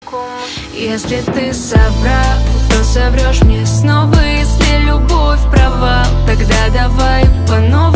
Если ты соврал, то соврешь мне снова. Если любовь провал, тогда давай по новой.